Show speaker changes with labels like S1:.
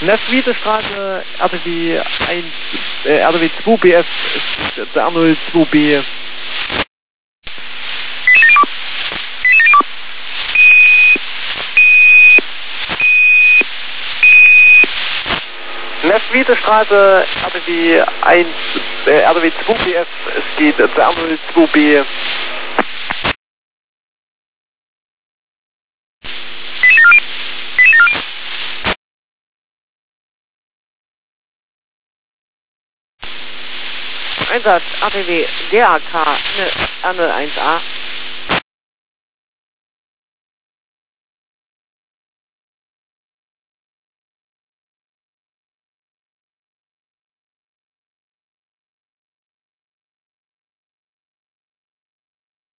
S1: Nefwiedestraße, RTW 1, RTW 2 BF, der R0 2B. Nefwiedestraße, RTW 1, RTW 2 BF, es geht der R0 2B. Einsatz, ATW, DAK, R01A.